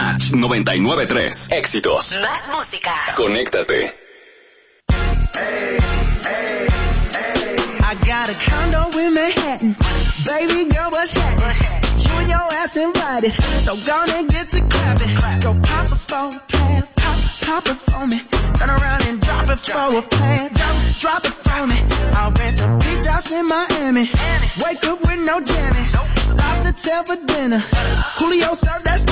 Match 99.3. Éxitos. Más música. Conéctate. I got a condo in Manhattan. Baby girl, what's happening? You and your ass invited. So gonna get to clapping. Go pop it for a plan. Pop it for me. Turn around and drop it for a plan. Drop it for me. I'll rent a beach house in Miami. Wake up with no jammies. Lobster tail for dinner. Julio served that